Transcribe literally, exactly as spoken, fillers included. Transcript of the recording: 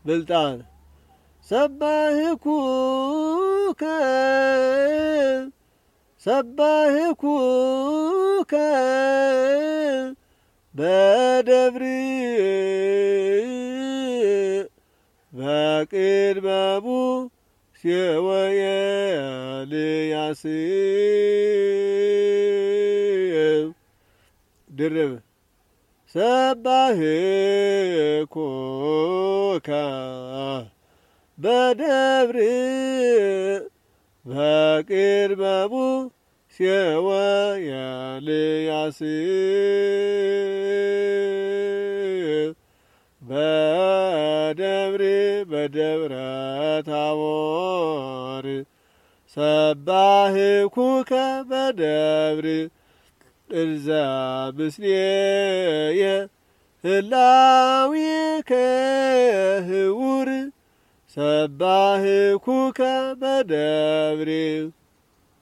ብልጣን ሰባህኩከ ሰባህኩከ በደብር በቅድመ ሙሴወየ ኤልያስ ድርብ ሰባህኩከ በደብር በቅድመ ሙሴወየ ኤልያስ በደብር በደብረ ታቦር ሰባህኩከ በደብር እልዘ ምስሌየ ህላዊከ ህውር ሰባህኩከ በደብር